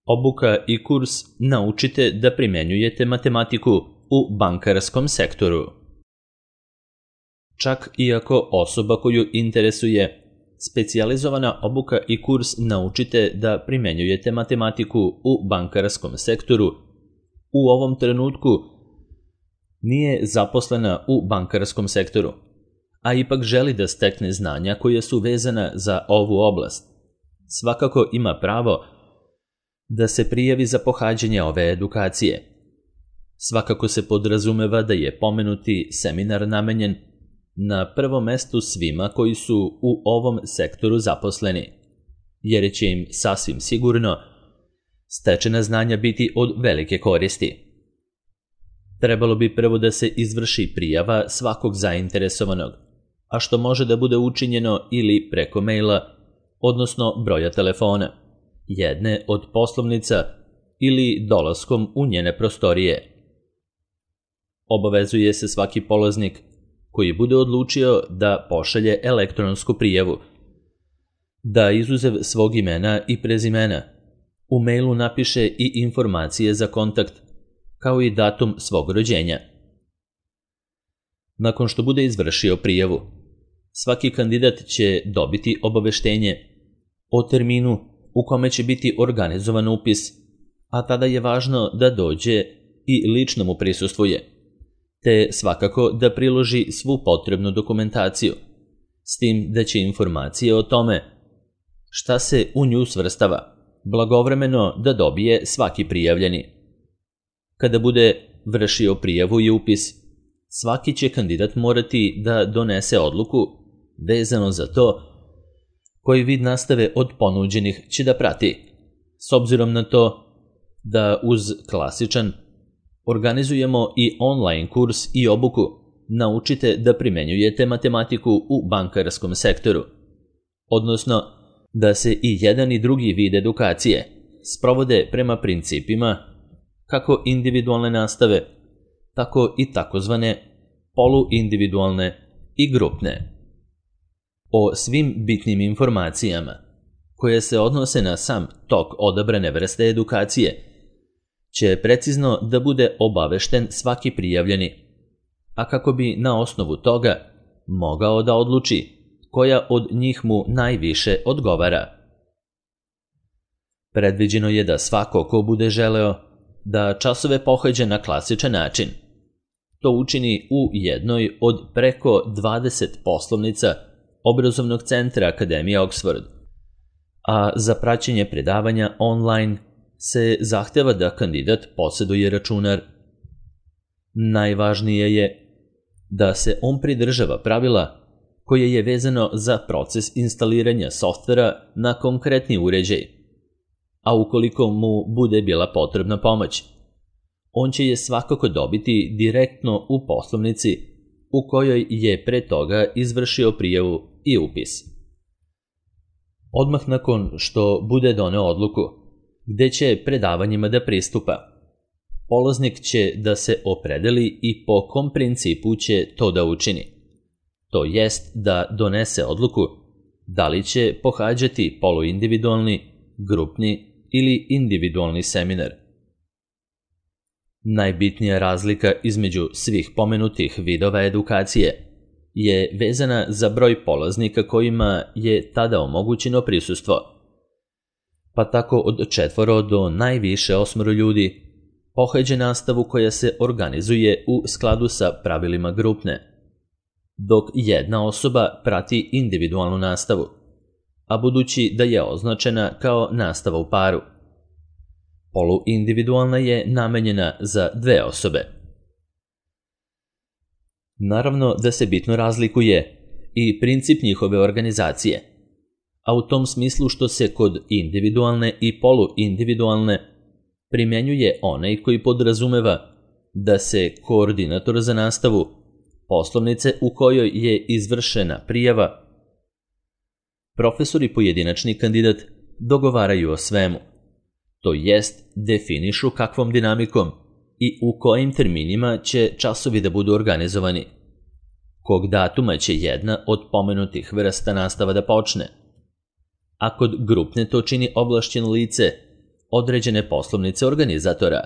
Obuka i kurs Naučite da primenjujete matematiku u bankarskom sektoru. Čak i ako osoba koju interesuje specijalizovana obuka i kurs Naučite da primenjujete matematiku u bankarskom sektoru u ovom trenutku nije zaposlena u bankarskom sektoru, a ipak želi da stekne znanja koja su vezana za ovu oblast, svakako ima pravo da se prijavi za pohađanje ove edukacije. Svakako se podrazumeva da je pomenuti seminar namenjen na prvom mestu svima koji su u ovom sektoru zaposleni, jer će im sasvim sigurno stečena znanja biti od velike koristi. Trebalo bi prvo da se izvrši prijava svakog zainteresovanog, a što može da bude učinjeno ili preko maila, odnosno broja telefona, jedne od poslovnica ili dolaskom u njene prostorije. Obavezuje se svaki polaznik koji bude odlučio da pošalje elektronsku prijavu, da izuzev svog imena i prezimena u mailu napiše i informacije za kontakt, kao i datum svog rođenja. Nakon što bude izvršio prijavu, svaki kandidat će dobiti obaveštenje o terminu u kome će biti organizovan upis, a tada je važno da dođe i lično mu prisustvuje, te svakako da priloži svu potrebnu dokumentaciju, s tim da će informacije o tome šta se u nju svrstava blagovremeno da dobije svaki prijavljeni. Kada bude vršio prijavu i upis, svaki će kandidat morati da donese odluku vezano za to koji vid nastave od ponuđenih će da prati, s obzirom na to da uz klasičan organizujemo i online kurs i obuku Naučite da primenjujete matematiku u bankarskom sektoru, odnosno da se i jedan i drugi vid edukacije sprovode prema principima kako individualne nastave, tako i takozvane poluindividualne i grupne. O svim bitnim informacijama koje se odnose na sam tok odabrane vrste edukacije će precizno da bude obavešten svaki prijavljeni, a kako bi na osnovu toga mogao da odluči koja od njih mu najviše odgovara. Predviđeno je da svako ko bude želeo da časove pohađa na klasičan način, to učini u jednoj od preko 20 poslovnica obrazovnog centra Akademije Oxford, a za praćenje predavanja online se zahteva da kandidat posjeduje računar. Najvažnije je da se on pridržava pravila koje je vezano za proces instaliranja softvera na konkretni uređaj, a ukoliko mu bude bila potrebna pomoć, on će je svakako dobiti direktno u poslovnici u kojoj je pre toga izvršio prijavu i upis. Odmah nakon što bude doneo odluku gde će predavanjima da pristupa, polaznik će da se opredeli i po kom principu će to da učini. To jest da donese odluku da li će pohađati poluindividualni, grupni ili individualni seminar. Najbitnija razlika između svih pomenutih vidova edukacije je vezana za broj polaznika kojima je tada omogućeno prisustvo. Pa tako od 4 do najviše 8 ljudi pohađa nastavu koja se organizuje u skladu sa pravilima grupne, dok jedna osoba prati individualnu nastavu, a budući da je označena kao nastava u paru. Poluindividualna je namenjena za 2 osobe. Naravno da se bitno razlikuje i princip njihove organizacije, a u tom smislu što se kod individualne i poluindividualne primjenjuje onaj koji podrazumeva da se koordinator za nastavu poslovnice u kojoj je izvršena prijava, profesor i pojedinačni kandidat dogovaraju o svemu, to jest definišu kakvom dinamikom i u kojim terminima će časovi da budu organizovani, kog datuma će jedna od pomenutih vrsta nastava da počne, a kod grupne to čini ovlašćeno lice određene poslovnice organizatora.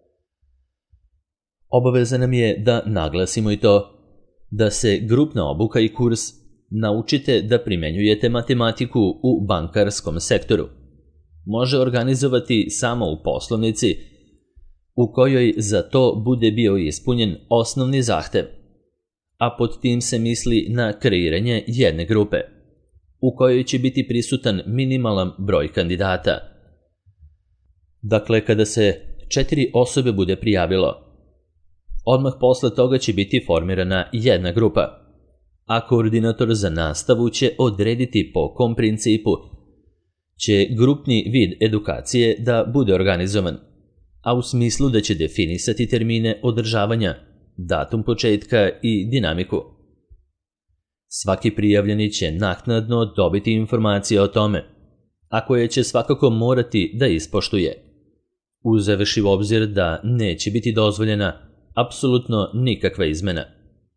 Obaveza nam je da naglasimo i to da se grupna obuka i kurs Naučite da primenjujete matematiku u bankarskom sektoru može organizovati samo u poslovnici u kojoj za to bude bio ispunjen osnovni zahtev, a pod tim se misli na kreiranje jedne grupe, u kojoj će biti prisutan minimalan broj kandidata. Dakle, kada se 4 osobe bude prijavilo, odmah posle toga će biti formirana jedna grupa, a koordinator za nastavu će odrediti po kom principu će grupni vid edukacije da bude organizovan, a u smislu da će definisati termine održavanja, datum početka i dinamiku. Svaki prijavljeni će naknadno dobiti informacije o tome, a koje će svakako morati da ispoštuje, uzevši u obzir da neće biti dozvoljena apsolutno nikakva izmena.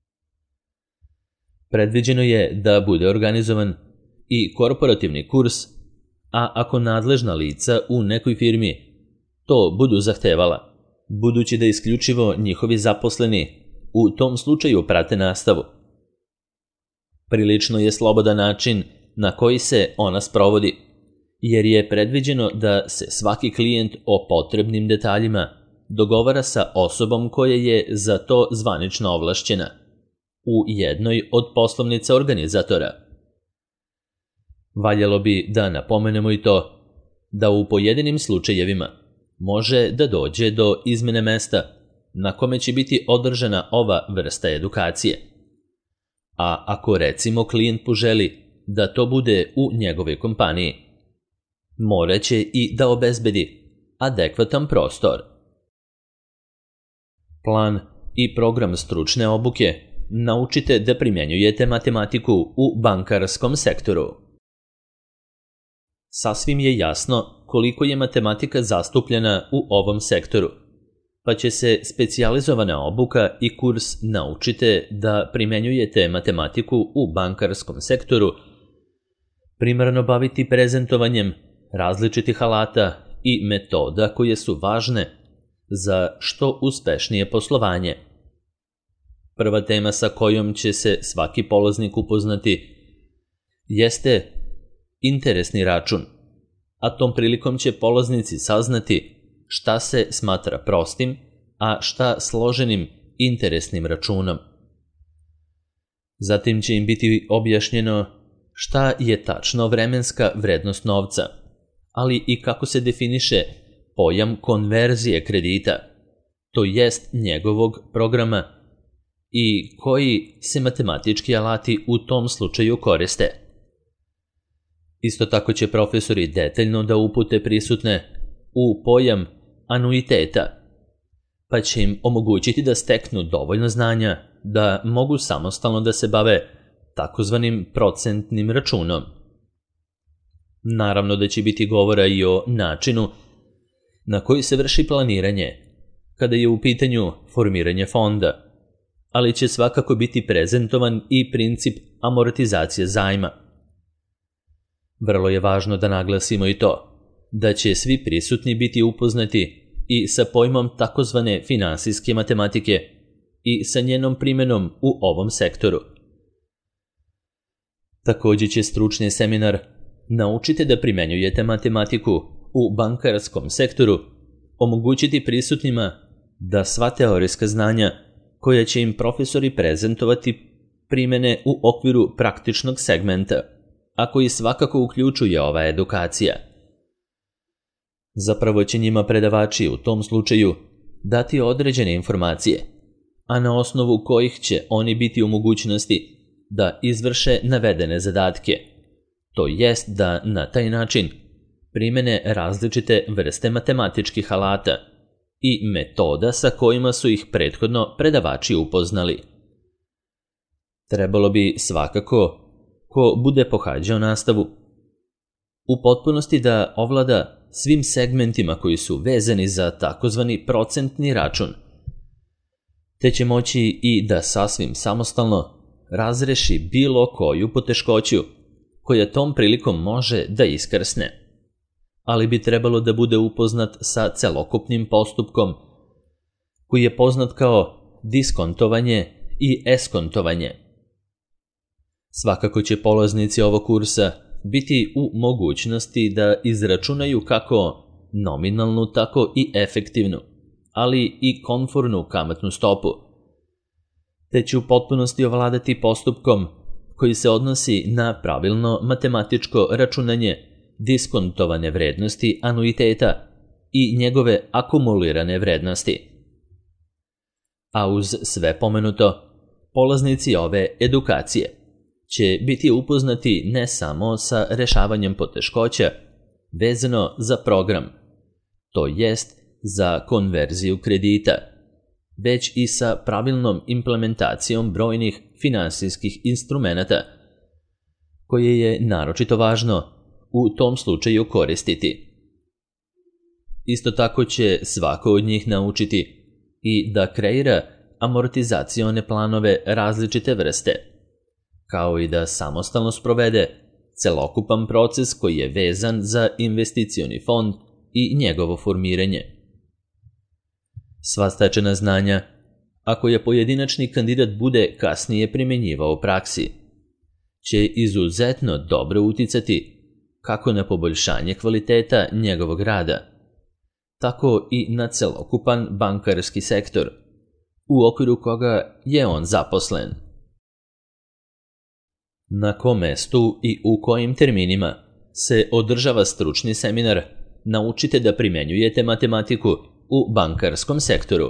Predviđeno je da bude organizovan i korporativni kurs, a ako nadležna lica u nekoj firmi to budu zahtevala, budući da isključivo njihovi zaposleni u tom slučaju prate nastavu. Prilično je slobodan način na koji se ona sprovodi, jer je predviđeno da se svaki klijent o potrebnim detaljima dogovara sa osobom koja je za to zvanično ovlašćena u jednoj od poslovnica organizatora. Valjalo bi da napomenemo i to da u pojedinim slučajevima može da dođe do izmene mesta na kome će biti održana ova vrsta edukacije. A ako recimo klijent poželi da to bude u njegovoj kompaniji, moraće i da obezbedi adekvatan prostor. Plan i program stručne obuke Naučite da primjenjujete matematiku u bankarskom sektoru. Sasvim je jasno koliko je matematika zastupljena u ovom sektoru, pa će se specijalizovana obuka i kurs Naučite da primenjujete matematiku u bankarskom sektoru primarno baviti prezentovanjem različitih alata i metoda koje su važne za što uspešnije poslovanje. Prva tema sa kojom će se svaki polaznik upoznati jeste interesni račun, a tom prilikom će polaznici saznati šta se smatra prostim, a šta složenim interesnim računom. Zatim će im biti objašnjeno šta je tačno vremenska vrednost novca, ali i kako se definiše pojam konverzije kredita, to jest njegovog programa, i koji se matematički alati u tom slučaju koriste. Isto tako će profesori detaljno da upute prisutne u pojam anuiteta, pa će im omogućiti da steknu dovoljno znanja da mogu samostalno da se bave takozvanim procentnim računom. Naravno da će biti govora i o načinu na koji se vrši planiranje kada je u pitanju formiranje fonda, ali će svakako biti prezentovan i princip amortizacije zajma. Vrlo je važno da naglasimo i to da će svi prisutni biti upoznati i sa pojmom takozvane finansijske matematike i sa njenom primenom u ovom sektoru. Također će stručni seminar Naučite da primenjujete matematiku u bankarskom sektoru omogućiti prisutnima da sva teorijska znanja koja će im profesori prezentovati primene u okviru praktičnog segmenta, a koji svakako uključuje ova edukacija. Zapravo će njima predavači u tom slučaju dati određene informacije, a na osnovu kojih će oni biti u mogućnosti da izvrše navedene zadatke, to jest da na taj način primene različite vrste matematičkih alata i metoda sa kojima su ih prethodno predavači upoznali. Trebalo bi svakako, ko bude pohađao nastavu, u potpunosti da ovlada svim segmentima koji su vezani za takozvani procentni račun, te će moći i da sasvim samostalno razreši bilo koju poteškoću koja tom prilikom može da iskrsne. ali bi trebalo da bude upoznat sa celokupnim postupkom, koji je poznat kao diskontovanje i eskontovanje. Svakako će polaznici ovog kursa biti u mogućnosti da izračunaju kako nominalnu, tako i efektivnu, ali i konfornu kamatnu stopu, te će u potpunosti ovladati postupkom koji se odnosi na pravilno matematičko računanje diskontovane vrednosti anuiteta i njegove akumulirane vrednosti. A uz sve pomenuto, polaznici ove edukacije će biti upoznati ne samo sa rešavanjem poteškoća vezano za program, to jest za konverziju kredita, već i sa pravilnom implementacijom brojnih finansijskih instrumenata, koje je naročito važno u tom slučaju koristiti. Isto tako će svako od njih naučiti i da kreira amortizacione planove različite vrste, kao i da samostalno sprovede celokupan proces koji je vezan za investicioni fond i njegovo formiranje. Sva stečena znanja, ako je pojedinačni kandidat bude kasnije primenjivao u praksi, će izuzetno dobro uticati kako na poboljšanje kvaliteta njegovog rada, tako i na celokupan bankarski sektor, u okviru koga je on zaposlen. Na kom mestu i u kojim terminima se održava stručni seminar Naučite da primenjujete matematiku u bankarskom sektoru.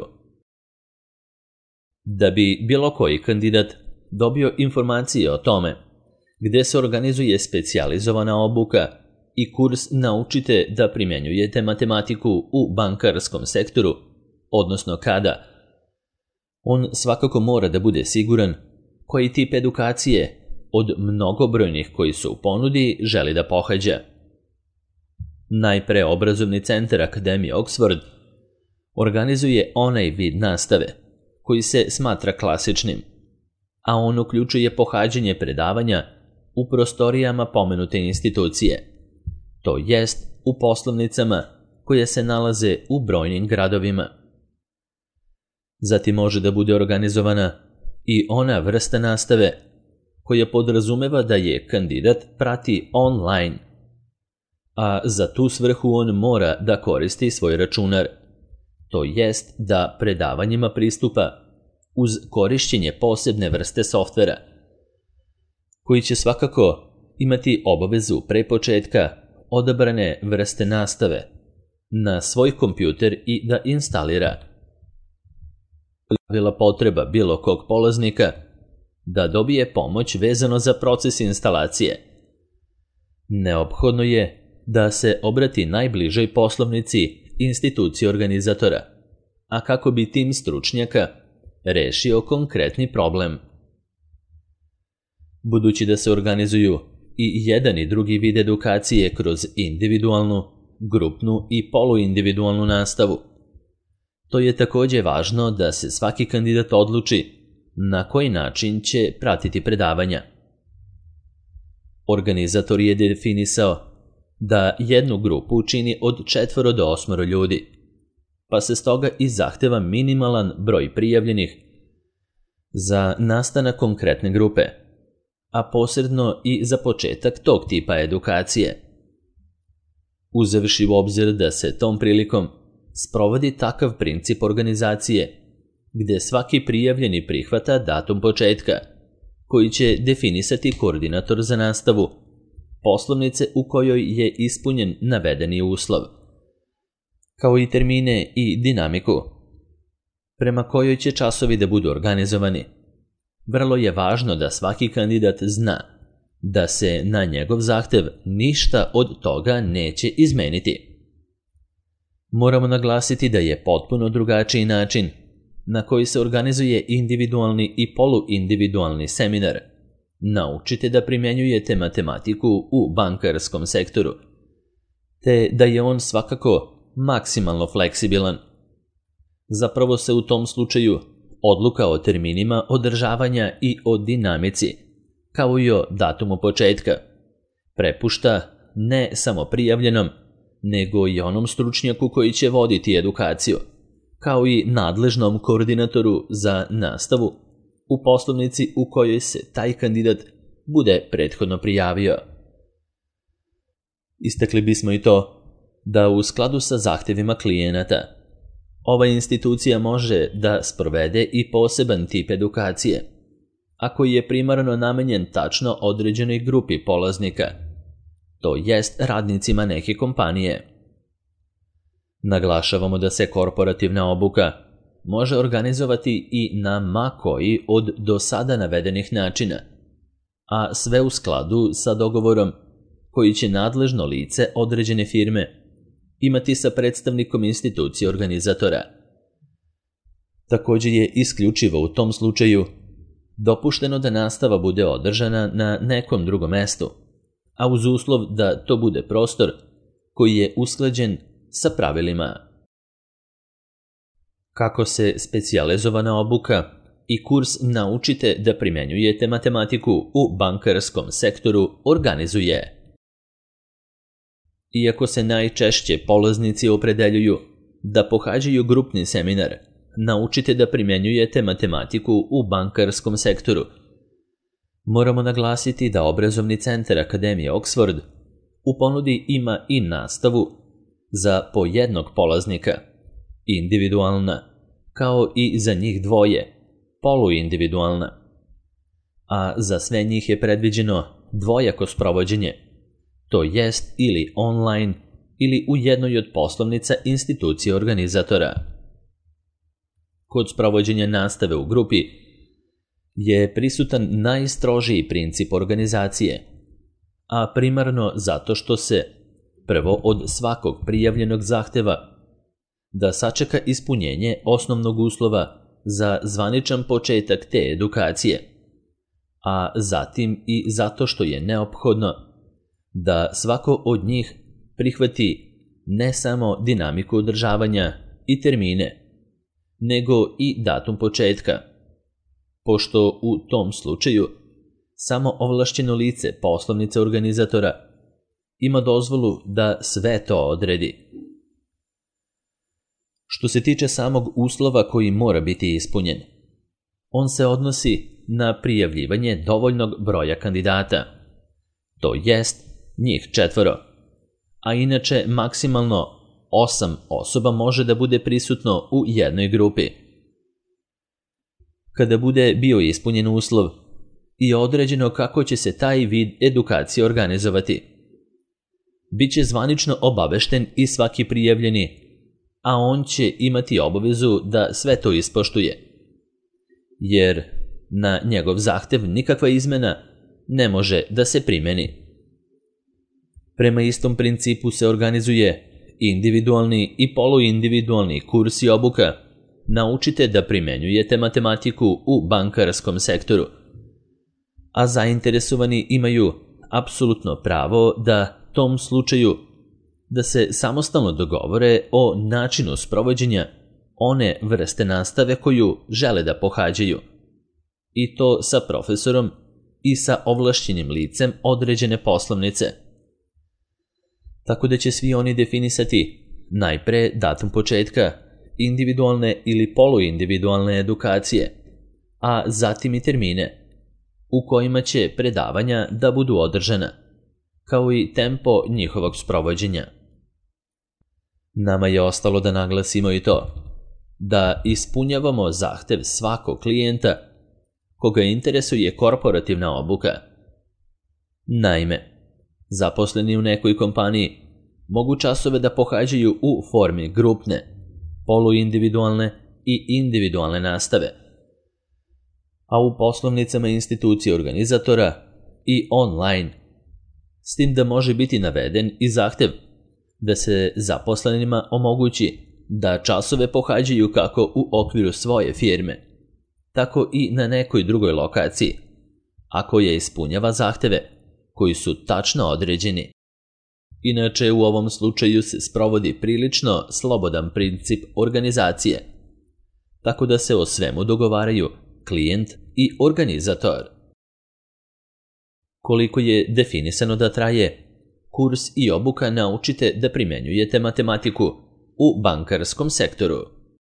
Da bi bilo koji kandidat dobio informacije o tome gde se organizuje specijalizovana obuka i kurs Naučite da primenjujete matematiku u bankarskom sektoru, odnosno kada, on svakako mora da bude siguran koji tip edukacije od mnogobrojnih koji su u ponudi želi da pohađa. Najpre obrazovni centar Akademije Oxford organizuje onaj vid nastave koji se smatra klasičnim, a on uključuje pohađanje predavanja u prostorijama pomenute institucije, to jest u poslovnicama koje se nalaze u brojnim gradovima. Zatim može da bude organizovana i ona vrsta nastave koja podrazumeva da je kandidat prati online, a za tu svrhu on mora da koristi svoj računar, to jest da predavanjima pristupa uz korišćenje posebne vrste softvera, koji će svakako imati obavezu pre početka odabrane vrste nastave na svoj kompjuter i da instalira. Bila potreba bilo kog polaznika da dobije pomoć vezano za proces instalacije. Neophodno je da se obrati najbližoj poslovnici institucije organizatora, a kako bi tim stručnjaka rešio konkretni problem. Budući da se organizuju i jedan i drugi vid edukacije kroz individualnu, grupnu i poluindividualnu nastavu, to je takođe važno da se svaki kandidat odluči na koji način će pratiti predavanja. Organizator je definisao da jednu grupu čini od 4 do 8 ljudi, pa se stoga i zahteva minimalan broj prijavljenih za nastanak konkretne grupe, a posredno i za početak tog tipa edukacije. Uzevši u obzir da se tom prilikom sprovodi takav princip organizacije, gde svaki prijavljeni prihvata datum početka, koji će definisati koordinator za nastavu poslovnice u kojoj je ispunjen navedeni uslov, kao i termine i dinamiku, prema kojoj će časovi da budu organizovani. Vrlo je važno da svaki kandidat zna da se na njegov zahtev ništa od toga neće izmeniti. Moramo naglasiti da je potpuno drugačiji način na koji se organizuje individualni i poluindividualni seminar Naučite da primenjujete matematiku u bankarskom sektoru, te da je on svakako maksimalno fleksibilan. Zapravo se u tom slučaju odluka o terminima održavanja i o dinamici, kao i o datumu početka, prepušta ne samo prijavljenom, nego i onom stručnjaku koji će voditi edukaciju, kao i nadležnom koordinatoru za nastavu u poslovnici u kojoj se taj kandidat bude prethodno prijavio. Istakli bismo i to da u skladu sa zahtjevima klijenata ova institucija može da sprovede i poseban tip edukacije, a koji je primarno namenjen tačno određenoj grupi polaznika, to jest radnicima neke kompanije. Naglašavamo da se korporativna obuka može organizovati i na ma koji od do sada navedenih načina, a sve u skladu sa dogovorom koji će nadležno lice određene firme imati sa predstavnikom institucije organizatora. Također je isključivo u tom slučaju dopušteno da nastava bude održana na nekom drugom mestu, a uz uslov da to bude prostor koji je usklađen sa pravilima. Kako se specijalizovana obuka i kurs Naučite da primjenjujete matematiku u bankarskom sektoru organizuje? Iako se najčešće polaznici opredeljuju da pohađaju grupni seminar Naučite da primjenjujete matematiku u bankarskom sektoru, moramo naglasiti da obrazovni centar Akademije Oxford u ponudi ima i nastavu za po jednog polaznika, individualna, kao i za njih dvoje, poluindividualna, a za sve njih je predviđeno dvojako sprovođenje, to jest ili online ili u jednoj od poslovnica institucije organizatora. Kod sprovođenja nastave u grupi je prisutan najstrožiji princip organizacije, a primarno zato što se prvo od svakog prijavljenog zahteva da sačeka ispunjenje osnovnog uslova za zvaničan početak te edukacije, a zatim i zato što je neophodno da svako od njih prihvati ne samo dinamiku održavanja i termine, nego i datum početka, pošto u tom slučaju samo ovlašćeno lice poslovnice organizatora ima dozvolu da sve to odredi. Što se tiče samog uslova koji mora biti ispunjen, on se odnosi na prijavljivanje dovoljnog broja kandidata, to jest njih 4, a inače maksimalno 8 osoba može da bude prisutno u jednoj grupi. Kada bude bio ispunjen uslov i određeno kako će se taj vid edukacije organizovati, bit će zvanično obavešten i svaki prijavljeni, a on će imati obavezu da sve to ispoštuje, jer na njegov zahtev nikakva izmena ne može da se primeni. Prema istom principu se organizuje individualni i poluindividualni kurs i obuka Naučite da primjenjujete matematiku u bankarskom sektoru, a zainteresovani imaju apsolutno pravo da tom slučaju da se samostalno dogovore o načinu sprovođenja one vrste nastave koju žele da pohađaju, i to sa profesorom i sa ovlašćenim licem određene poslovnice. Tako da će svi oni definisati najpre datum početka individualne ili poluindividualne edukacije, a zatim i termine u kojima će predavanja da budu održana, kao i tempo njihovog sprovođenja. Nama je ostalo da naglasimo i to da ispunjavamo zahtev svakog klijenta koga interesuje korporativna obuka. Naime, zaposleni u nekoj kompaniji mogu časove da pohađaju u formi grupne, poluindividualne i individualne nastave, a u poslovnicama institucije organizatora i online, s tim da može biti naveden i zahtev da se zaposlenima omogući da časove pohađaju kako u okviru svoje firme, tako i na nekoj drugoj lokaciji, a koja ispunjava zahteve koji su tačno određeni. Inače, u ovom slučaju se sprovodi prilično slobodan princip organizacije, tako da se o svemu dogovaraju klijent i organizator. Koliko je definisano da traje kurs i obuka naučite da primjenjujete matematiku u bankarskom sektoru.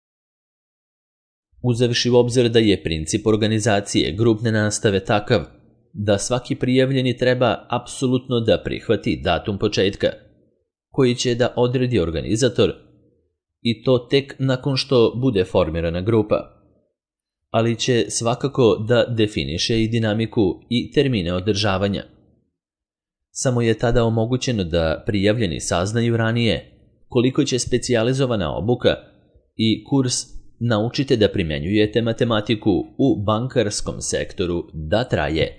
Uzevši u obzir da je princip organizacije grupne nastave takav da svaki prijavljeni treba apsolutno da prihvati datum početka, koji će da odredi organizator, i to tek nakon što bude formirana grupa, ali će svakako da definiše i dinamiku i termine održavanja. Samo je tada omogućeno da prijavljeni saznaju ranije koliko će specijalizovana obuka i kurs naučite da primjenjujete matematiku u bankarskom sektoru da traje.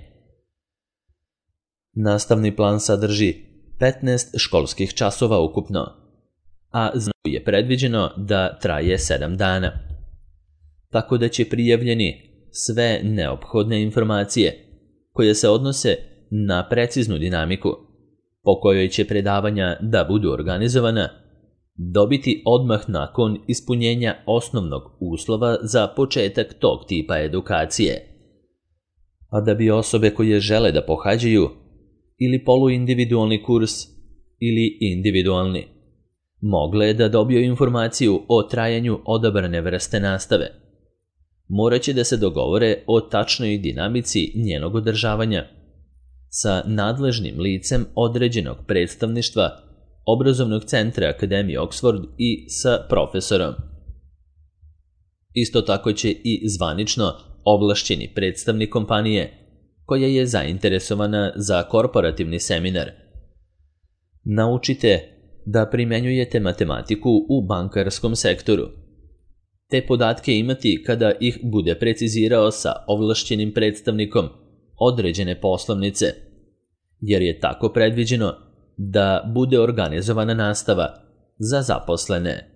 Nastavni plan sadrži 15 školskih časova ukupno, a je predviđeno da traje 7 dana. Tako da će prijavljeni sve neophodne informacije koje se odnose na preciznu dinamiku po kojoj će predavanja da budu organizovana dobiti odmah nakon ispunjenja osnovnog uslova za početak tog tipa edukacije. A da bi osobe koje žele da pohađaju ili poluindividualni kurs ili individualni mogle da dobiju informaciju o trajanju odabrane vrste nastave, morat će da se dogovore o tačnoj dinamici njenog održavanja sa nadležnim licem određenog predstavništva obrazovnog centra Akademije Oxford i sa profesorom. Isto tako će i zvanično ovlašćeni predstavnik kompanije koja je zainteresovana za korporativni seminar. Naučite da primjenjujete matematiku u bankarskom sektoru. Te podatke imati kada ih bude precizirao sa ovlašćenim predstavnikom određene poslovnice, jer je tako predviđeno da bude organizovana nastava za zaposlene.